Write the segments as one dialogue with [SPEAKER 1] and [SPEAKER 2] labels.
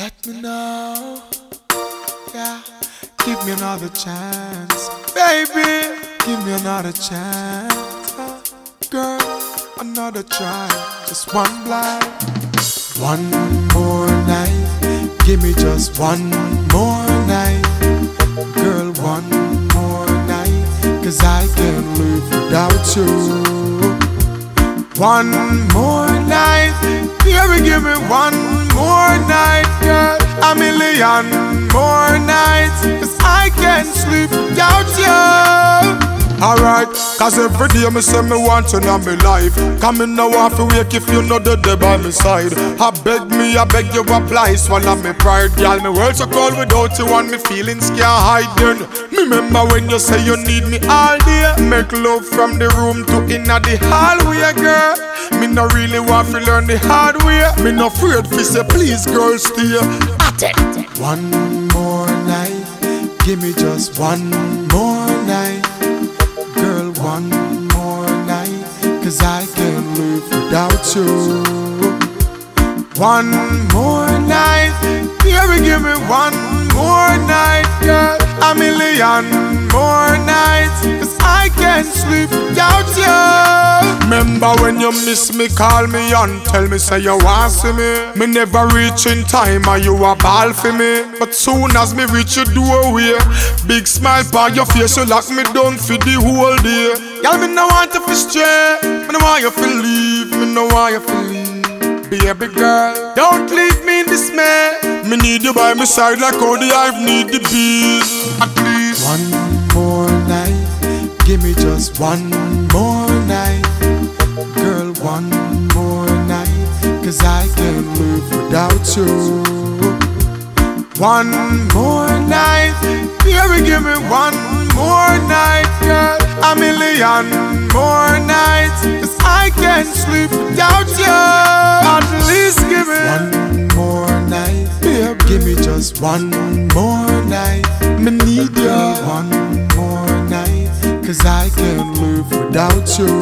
[SPEAKER 1] Let me know, yeah. Give me another chance, baby. Give me another chance, girl. Another try, just one blind. One more night, give me just one more night, girl. One more night, 'cause I can't live without you. One more night, baby, give me one more night, girl. A million more nights, 'cause I can't sleep without you. Alright, 'cause every day me say me want you in my life. Come in now off to wake if you know the day by my side. I beg you apply, swallow me pride. Girl, me world so cold without you and me feelings can't hide then. Me remember when you say you need me all day. Make love from the room to inna the hallway, girl. Me no really want to learn the hard way. Me no afraid fi say please girl stay. One more night, give me just one more night, girl. One more night, 'cause I can't live without you. One more night, baby, give me one more night, girl. A million more nights, 'cause I can't sleep without you. Remember when you miss me, call me and tell me say you want see me. Me never reach in time and you a ball for me. But soon as me reach your doorway, big smile on your face, you lock me down for the whole day. Girl, me no want you to stray, me no want you to leave, me no want you to leave. Baby girl, don't leave me in dismay. Me need you by my side like how the hive need the bees. At least one more night, give me just one more night, girl. One more night, 'cause I can't live without you. One more night, baby, give me one more night, girl. A million more nights, 'cause I can't sleep without you. At least give me one more night, baby, give me just one more night. Me need you one more night, 'cause I can't live without you.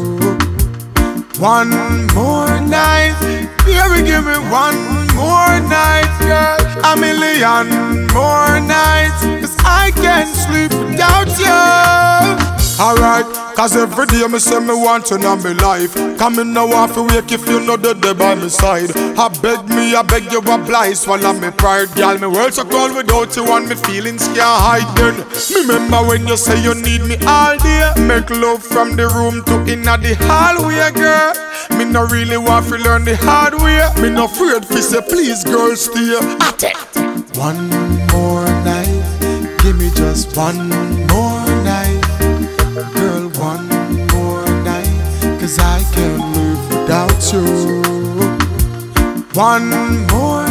[SPEAKER 1] One more night, baby, give me one more night, girl. A million more nights, 'cause I can't sleep without you. Alright, 'cause every day me say me want you in my life. Come in now off to wake if you know the day by my side. I beg you apply, swallow me pride. Girl, me world so cold without you and me feelings can't hide then. Me remember when you say you need me all day. Make love from the room to inna the hallway, girl. Me no really want to learn the hard way. Me no afraid fi say please girl stay. One more night, give me just one more night, girl. One more night, 'cause I can't live without you. One more